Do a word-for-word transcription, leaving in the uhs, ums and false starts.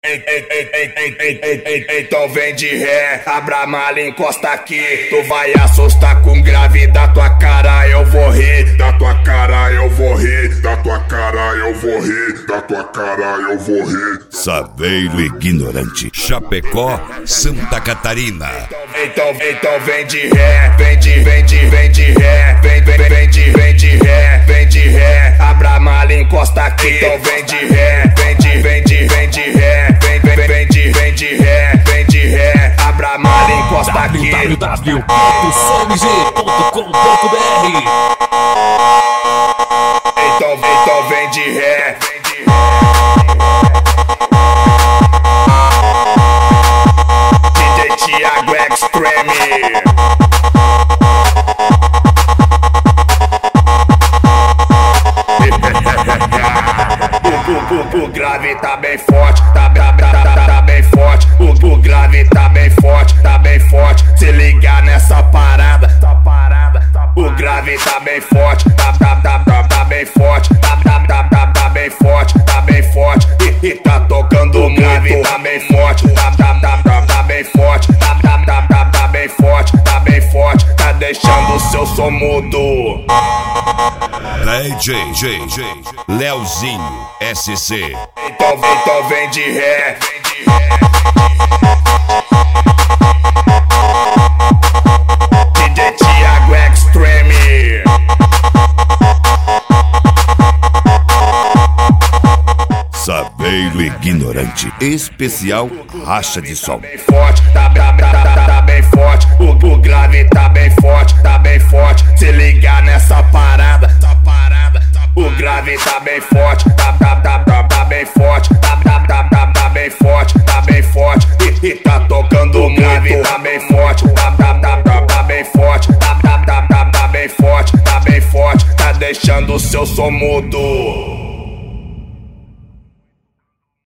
Ei, ei, ei, ei, ei, ei, ei, ei, ei, então vem de ré, abra a mala, encosta aqui. Tu vai assustar com grave, da tua cara eu vou rir. Da tua cara eu vou rir, da tua cara eu vou rir, da tua cara eu vou rir. Saveiro ignorante, Chapecó, Santa Catarina. Então, então, então vem de ré, vem de, vem de, vem de ré, vem, vem, vem de, vem de ré, vem de ré, abra a mala, encosta aqui. Então vem de ré, vem de, vem de, vem de ré. Vem, vem, vem de, vem de ré, vem de ré, abra a mala, encosta aqui. w w w ponto som m g ponto com ponto b r. Então, então vem de ré, vem de ré. D J Thiago Extreme. O, o, o grave tá bem forte, tá, tá, tá, tá, tá bem forte. O, o grave tá bem forte, tá bem forte. Se ligar nessa parada, tá parada. O grave tá bem forte, tá, tá, tá, tá, tá bem forte. Tá, tá, tá, tá, tá bem forte, tá bem forte. E, e tá tocando o grave, tá bem forte, tá, tá, tá, tá, tá bem forte. Tá, tá, tá, tá, tá bem forte, tá bem forte. Tá deixando o seu som mudo. D J, J, J, Leozinho, S C. Então, então vem de ré, vem de ré. D J Thiago Extreme. Saveiro ignorante, especial racha de som. Tá bem forte, tá, tá, tá, tá, tá bem forte. O, o grave tá bem forte, tá bem forte. Se ligar nessa parada, tá parada. O grave tá bem forte, tá, tá, tá, tá, tá bem forte. Tá, tá, tá, tá, tá bem forte, tá bem forte. E, e tá tocando o grave, tá bem forte. Tá, tá, tá, tá, tá bem forte. Tá, tá, tá, tá, tá bem forte, tá bem forte. Tá deixando o seu som mudo.